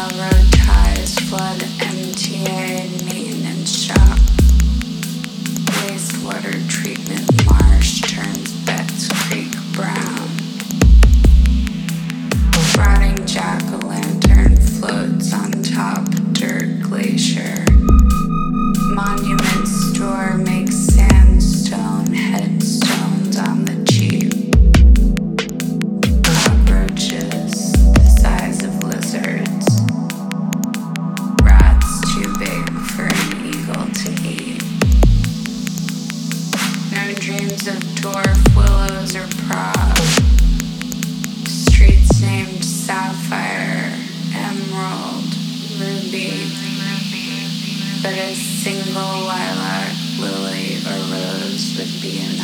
Railroad ties flood MTA maintenance shop. Wastewater treatment marsh turns Betts Creek brown. Rotting jack-o'-lantern floats on top dirt glacier. Monument store makes sandstone headstones on the cheap. Cockroaches the size of lizards. Rats too big for an eagle to eat. No dreams of dwarf willows or prog. Streets named Sapphire, Emerald, Ruby. But a single lilac, lily, or rose would be enough.